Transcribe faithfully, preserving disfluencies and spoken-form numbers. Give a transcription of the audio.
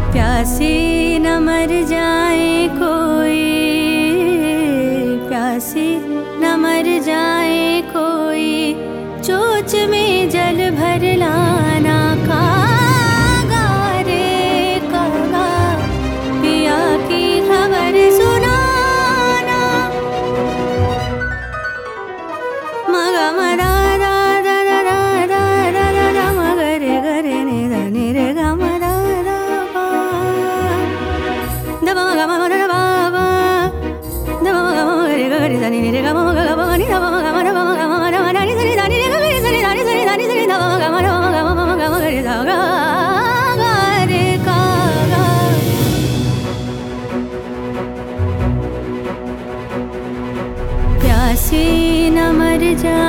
प्यासे न मर जाए कोई, प्यासे न मर जाए कोई, चोच में जल भर लाना कागा रे कागा, पिया की खबर सुनाना। मगा मदा दा दा दा दा दा दा दा मगरे गरे ने दा ने रे गा मदा दा बा दा मगा मदा बा बा दा मगा मगरे गरे दा ने रे गा मगा गा बा नि दा मगा मदा बा मगा मदा दा नि दा नि रे गा रे दा नि दा नि दा नि दा दा मगा मदा मगा मगा मगरे दा गा गा रे का गा। प्यासे न मर जा